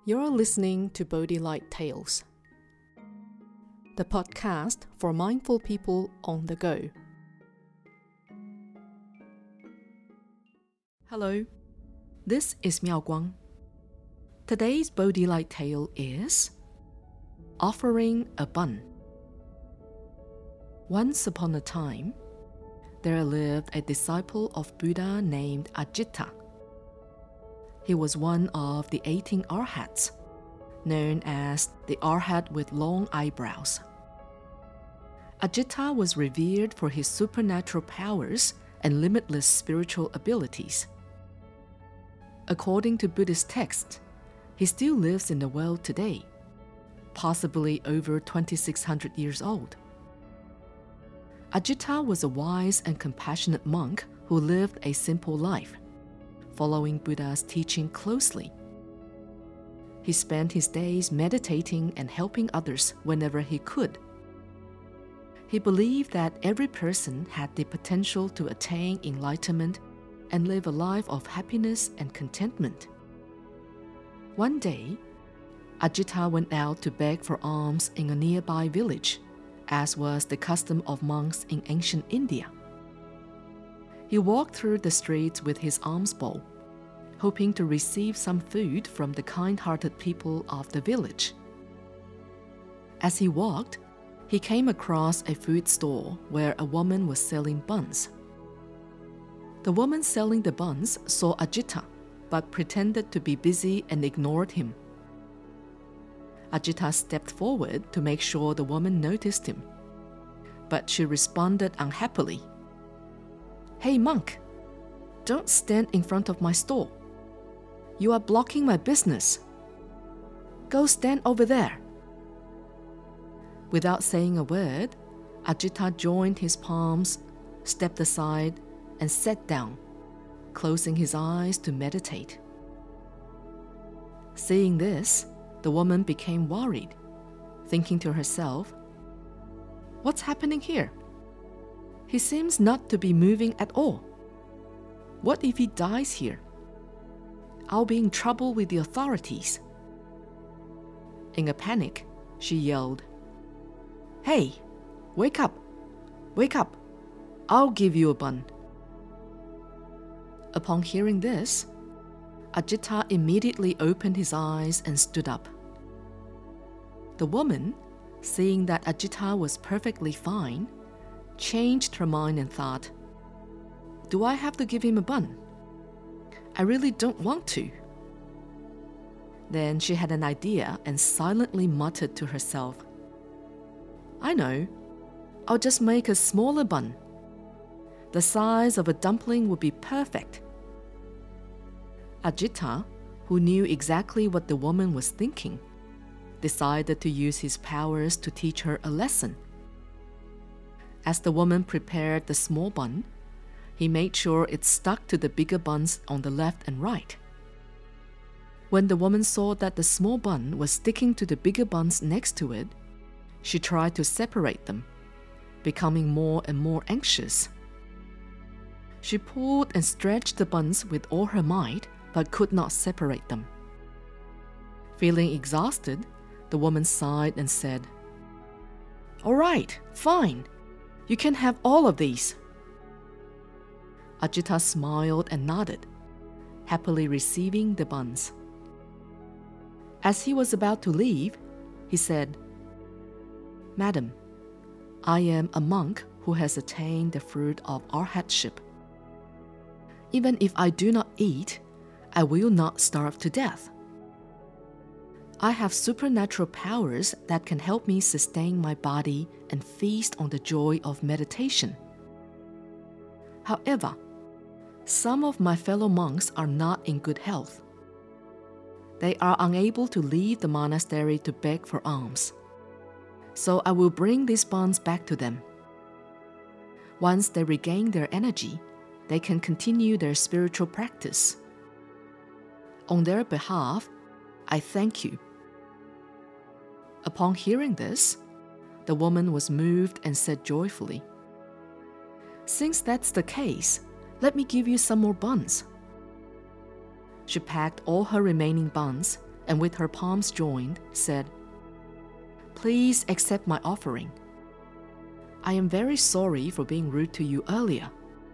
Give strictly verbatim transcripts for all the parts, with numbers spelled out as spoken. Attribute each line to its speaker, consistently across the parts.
Speaker 1: You're listening to Bodhi Light Tales, the podcast for mindful people on the go. Hello, this is Miao Guang. Today's Bodhi Light Tale is Offering a Bun. Once upon a time, there lived a disciple of Buddha named Ajita. He was one of the eighteen arhats, known as the arhat with long eyebrows. Ajita was revered for his supernatural powers and limitless spiritual abilities. According to Buddhist texts, he still lives in the world today, possibly over twenty-six hundred years old. Ajita was a wise and compassionate monk who lived a simple life, following Buddha's teaching closely. He spent his days meditating and helping others whenever he could. He believed that every person had the potential to attain enlightenment and live a life of happiness and contentment. One day, Ajita went out to beg for alms in a nearby village, as was the custom of monks in ancient India. He walked through the streets with his alms bowl, hoping to receive some food from the kind-hearted people of the village. As he walked, he came across a food store where a woman was selling buns. The woman selling the buns saw Ajita, but pretended to be busy and ignored him. Ajita stepped forward to make sure the woman noticed him, but she responded unhappily. "Hey monk, don't stand in front of my store. You are blocking my business. Go stand over there." Without saying a word, Ajita joined his palms, stepped aside, and sat down, closing his eyes to meditate. Seeing this, the woman became worried, thinking to herself, "What's happening here? He seems not to be moving at all. What if he dies here? I'll be in trouble with the authorities." In a panic, she yelled, "Hey, wake up, wake up. I'll give you a bun." Upon hearing this, Ajita immediately opened his eyes and stood up. The woman, seeing that Ajita was perfectly fine, changed her mind and thought, "Do I have to give him a bun? I really don't want to." Then she had an idea and silently muttered to herself, "I know, I'll just make a smaller bun. The size of a dumpling would be perfect." Ajita, who knew exactly what the woman was thinking, decided to use his powers to teach her a lesson. As the woman prepared the small bun, he made sure it stuck to the bigger buns on the left and right. When the woman saw that the small bun was sticking to the bigger buns next to it, she tried to separate them, becoming more and more anxious. She pulled and stretched the buns with all her might, but could not separate them. Feeling exhausted, the woman sighed and said, "All right, fine. You can have all of these." Ajita smiled and nodded, happily receiving the buns. As he was about to leave, he said, "Madam, I am a monk who has attained the fruit of arhatship. Even if I do not eat, I will not starve to death. I have supernatural powers that can help me sustain my body and feast on the joy of meditation. However, some of my fellow monks are not in good health. They are unable to leave the monastery to beg for alms. So I will bring these buns back to them. Once they regain their energy, they can continue their spiritual practice. On their behalf, I thank you." Upon hearing this, the woman was moved and said joyfully, "Since that's the case, let me give you some more buns." She packed all her remaining buns and with her palms joined, said, "Please accept my offering. I am very sorry for being rude to you earlier."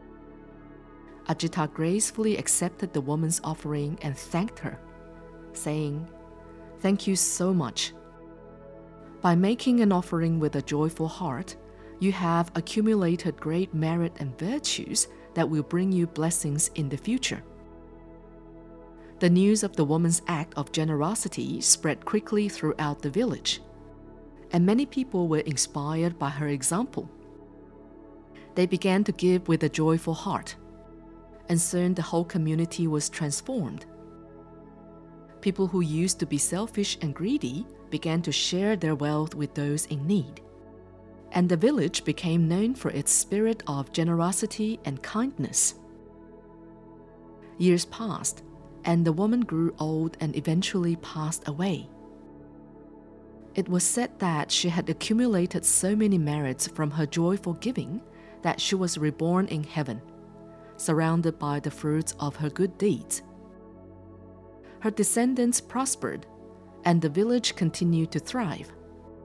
Speaker 1: Ajita gracefully accepted the woman's offering and thanked her, saying, "Thank you so much. By making an offering with a joyful heart, you have accumulated great merit and virtues that will bring you blessings in the future." The news of the woman's act of generosity spread quickly throughout the village, and many people were inspired by her example. They began to give with a joyful heart, and soon the whole community was transformed. People who used to be selfish and greedy began to share their wealth with those in need, and the village became known for its spirit of generosity and kindness. Years passed, and the woman grew old and eventually passed away. It was said that she had accumulated so many merits from her joyful giving that she was reborn in heaven, surrounded by the fruits of her good deeds. Her descendants prospered, and the village continued to thrive.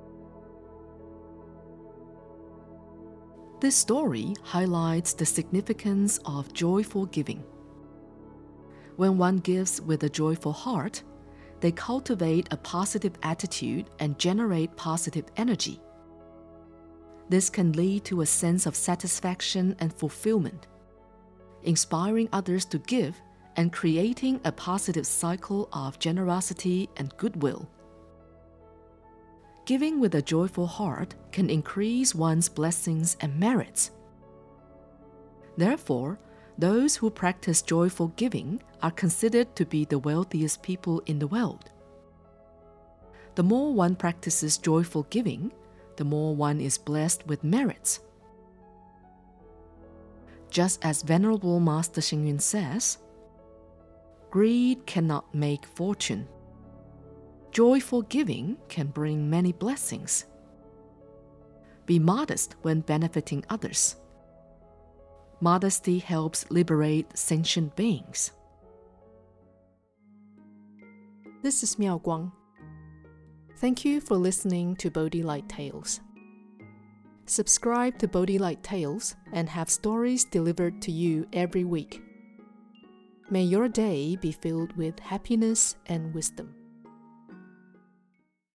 Speaker 1: This story highlights the significance of joyful giving. When one gives with a joyful heart, they cultivate a positive attitude and generate positive energy. This can lead to a sense of satisfaction and fulfillment, inspiring others to give and creating a positive cycle of generosity and goodwill. Giving with a joyful heart can increase one's blessings and merits. Therefore, those who practice joyful giving are considered to be the wealthiest people in the world. The more one practices joyful giving, the more one is blessed with merits. Just as Venerable Master Xing Yun says, "Greed cannot make fortune. Joyful giving can bring many blessings. Be modest when benefiting others. Modesty helps liberate sentient beings." This is Miao Guang. Thank you for listening to Bodhi Light Tales. Subscribe to Bodhi Light Tales and have stories delivered to you every week. May your day be filled with happiness and wisdom.